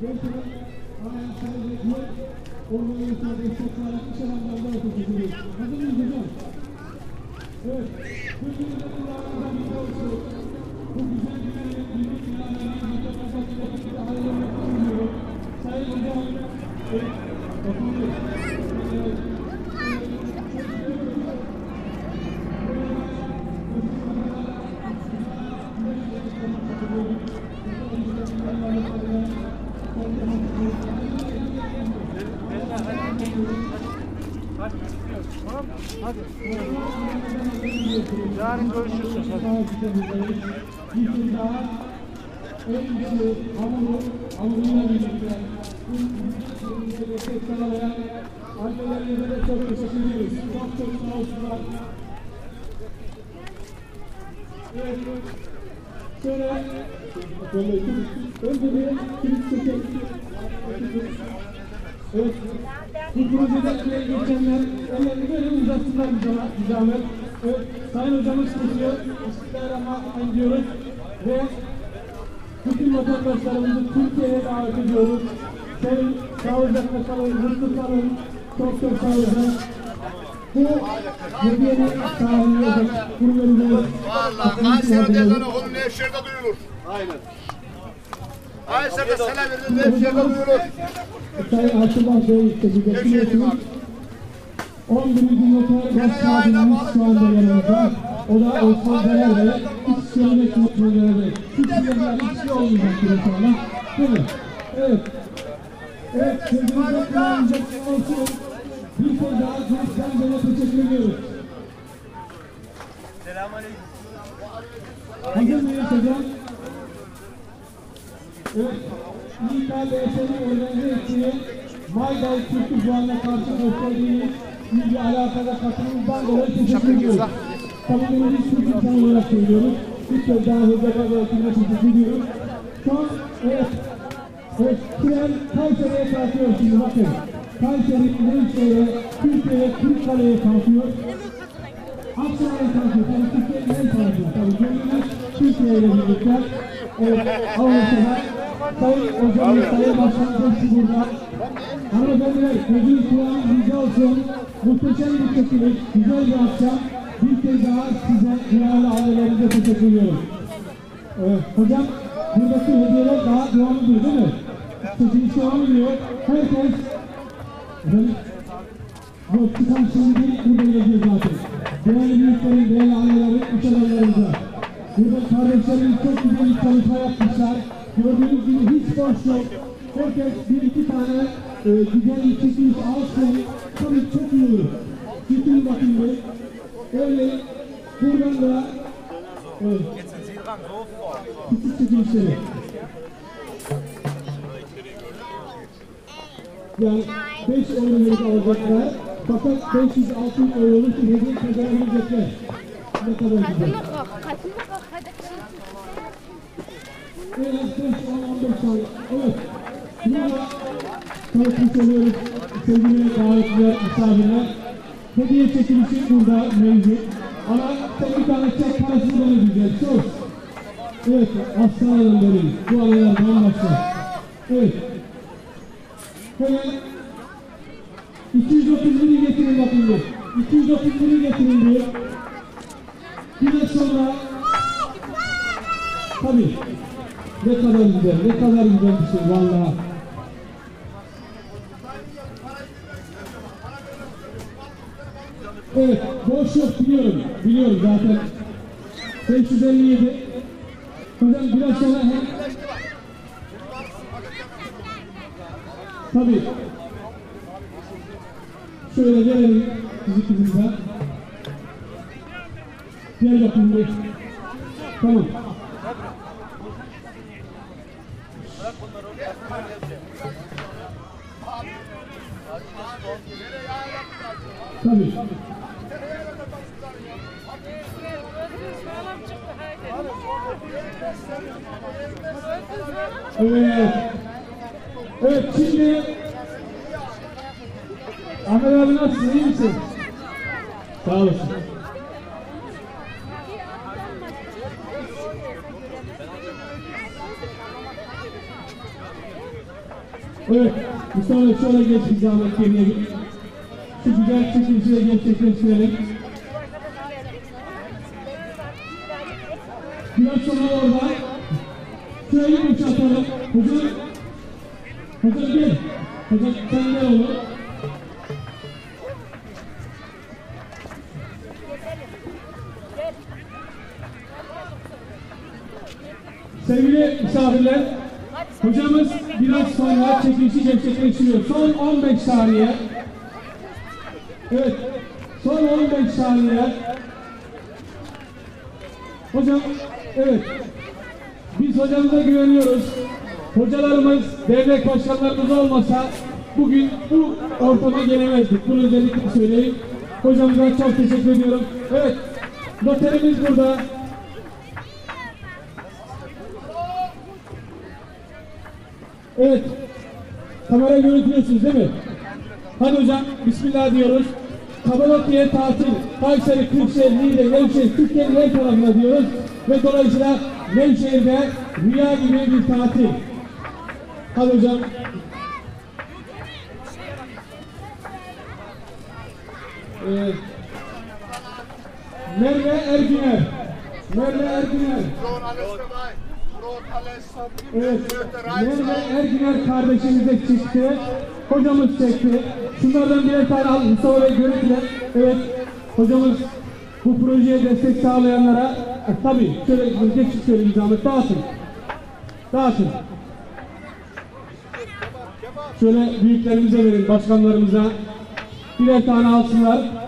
Gençlerin anayan sayıdaki organizasyona destek sağlayan iş adamlarına teşekkür ediyoruz. Hazır mıyız hocam? Evet. Kültürümüzde kulağımızdan bir olsun. Bu güzel günlerin birlik binalarının mütefakatındaki hayırlarını sunuyorum. Sayın hocam, oturdu. Hadi. Yarın görüşürsün. Bir kez daha en güçlü hamuruyla birlikte bu destek sağlayan annelerimize de çok teşekkür ediyoruz. Çok sağ olsunlar. Evet. Şöyle önce bir kilit çekelim. Evet. Bu projeden geçenler ellerini böyle uzatsınlar bir zahmet. Evet. Sayın hocamız kesiyor. Bismillahirrahmanirrahim diyoruz. Ve bütün vatandaşlarımızı Türkiye'ye davet ediyoruz. Sevin, sağlıcakla kalın, mutlu kalın. Çok sağ olun. Bu hediyenin sahibine de kuruluruz. Vallahi Kayseri'de ezan okunun Nevşehir'de duyulur. Aynen. Kayseri'de selam verin Nevşehir'de duyulur. Sayın Asıllah Bey teşekkür ediyorsunuz. 11. noter başkanımız şu anda yanımızda. O da Osman Zerer Bey. İçişleri ve Kültürleri Bey. Kültürler hiçbir olmayacaktır inşallah. Değil mi? Evet. Evet, sözünüzde kullanacak olsun. Bir kez daha Türk'ten böyle teşekkür ediyoruz. Selamünaleyküm. Hazır mıyız hocam? Evet. İKBS'nin organize ettiği Mayday Türk'ü Fuarı'na karşı gösterdiğiniz ilgi alakada katılımından dolayı teşekkür ediyoruz. Tabii bunu biz Türk'ü Fuarı olarak söylüyoruz. Bir kez daha hocama ve ekibine teşekkür ediyoruz. Şu an, evet. Evet, tren Kayseri'ye kalkıyor şimdi bakın. Kayseri, Nevşehir'e, Türkiye'ye, Kırıkkale'ye kalkıyor. Aksaray'a kalkıyor. Tabii Türkiye'nin en kalkıyor. Tabii gönlümüz Türkiye ile birlikte. Evet, Avrupa'da. Sayın hocamız, Sayın Başkanım hepsi burada. Hanımefendiler, gözünüz kulağınız bizde olsun. Muhteşem bir çekiliş, güzel bir akşam. Bir kez daha size, değerli ailelerinize teşekkür ediyorum. Hocam, buradaki hediyeler daha devam ediyor değil mi? Çekiliş devam ediyor. Herkes yok çıkan şimdi değil, burada yazıyor zaten. Değerli büyüklerin, değerli annelerin, iş adamlarımıza. Burada kardeşlerimiz çok güzel bir çalışma yapmışlar. Gördüğünüz gibi hiç boş yok. Herkes bir iki tane güzel bir çekiliş alsın. Tabii çok iyi olur. Bütün bakın be. Öyle buradan da küçük çekilişleri. Yani 5 euro'luk alacaklar. Fakat 500-600 euroluk bir hediye kazanabilecekler. Ne kadar güzel. En az 5-10-15 tane. Evet. Burada tanıtmış oluyoruz. Sevgili davetliler, misafirler. Hediye çekilişi burada mevcut. Ama bir tane çek parasını ödeyeceğiz. Çok. Evet. Aslanlarım benim. Bu aralardan başlar. Evet. Hemen 231'i getirin bakın bir. 231'i getirin bir. Bir de sonra tabii ne kadar güzel, ne kadar güzel bir şey vallahi. Evet, boş yok biliyorum zaten. 557. Hocam biraz sonra hem tabii. Şöyle gelelim fizikimizden. Gel bakayım bir. Tamam. Tabii. Evet. Evet şimdi Ahmet abi nasılsın? İyi misin? Sağ olasın. Evet, Mustafa Bey şöyle geç bir zahmet geriye bir. Şu güzel çekilişleri gerçekleştirelim. Biraz sonra orada. Şurayı boşaltalım. Hocam gel. Hocam sen gel oğlum. Sevgili misafirler, hocamız biraz sonra çekilişi gerçekleştiriyor. Son 15 saniye. Evet, son 15 saniye. Hocam, evet. Biz hocamıza güveniyoruz. Hocalarımız, devlet başkanlarımız olmasa bugün bu ortama gelemezdik. Bunu özellikle söyleyeyim. Hocamıza çok teşekkür ediyorum. Evet, noterimiz burada. Evet, kamera görüntülüyorsunuz değil mi? Hadi hocam, Bismillah diyoruz. Kapadokya'ya tatil, Kayseri, Kırşehir, Niğde, Nevşehir, Türkiye'nin her tarafına diyoruz. Ve dolayısıyla Nevşehir'de rüya gibi bir tatil. Hadi hocam. Merve Ergüner. Merve Ergüner. Evet, Merve Ergüner kardeşimiz de çıktı. Hocamız çekti. Şunlardan birer tane al, Mustafa Bey görüntüler. Evet, hocamız bu projeye destek sağlayanlara, tabii şöyle geçip şöyle bir zahmet dağıtın. Dağıtın. Şöyle büyüklerimize verin, başkanlarımıza. Birer tane alsınlar.